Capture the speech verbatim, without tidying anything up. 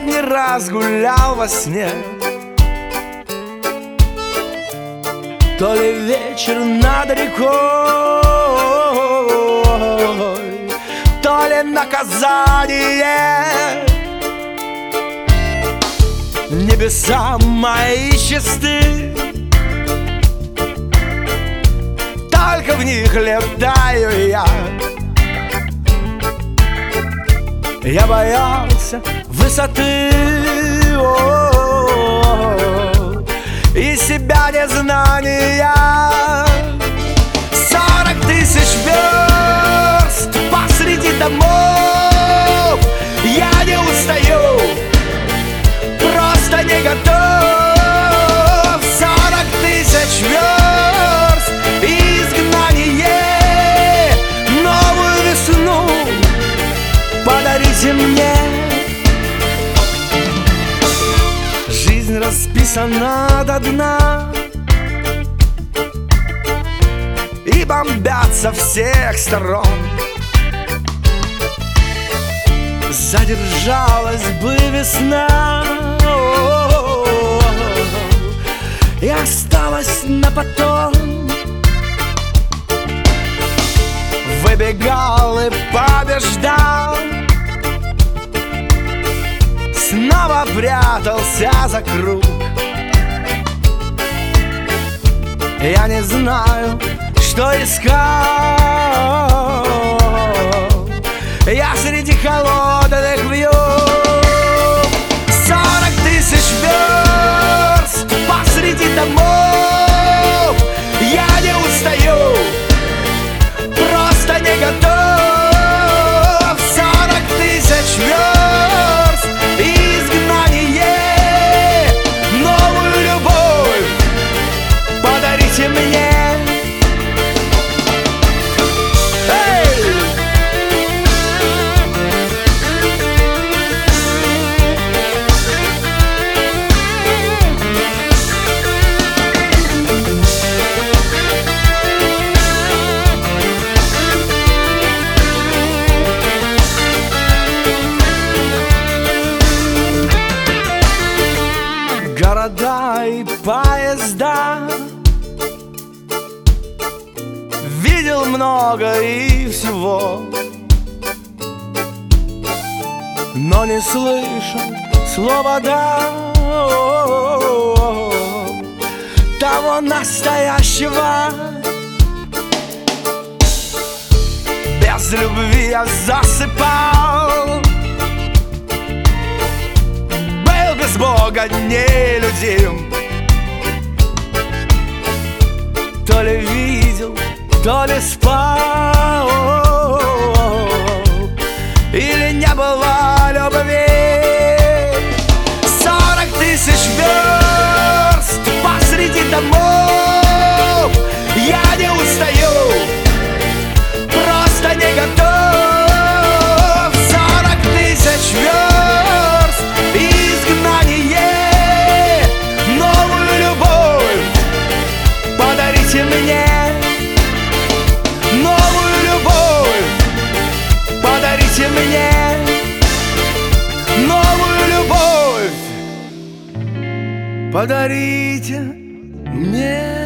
последний раз гулял во сне, то ли вечер над рекой, то ли наказание. Небеса мои чисты, только в них летаю я. Я боялся высоты, о-о-о, и себя незнания. Сорок тысяч верст посреди домов, я не устаю, просто не готов. Сорок тысяч верст и изгнание, новую весну подарите мне. Жизнь расписана до дна и бомбят со всех сторон. Задержалась бы весна и осталась на потом. Выбегал и побеждал, снова прятался за круг. Я не знаю, что искал я среди холодных вьюг. Сорок тысяч верст посреди домов, я не устаю, просто не готов. Сорок тысяч верст и изгнание, новую любовь подарите мне. Города и поезда, видел много и всего, но не слышал слова «да», того настоящего. Без любви я засыпал, без Бога нелюдим. То ли видел, то ли спал, или не было любви. Сорок тысяч верст посреди домов, я не устаю, просто не готов. Сорок тысяч верст и изгнание, новую любовь подарите мне. Новую любовь подарите мне. Новую любовь подарите мне.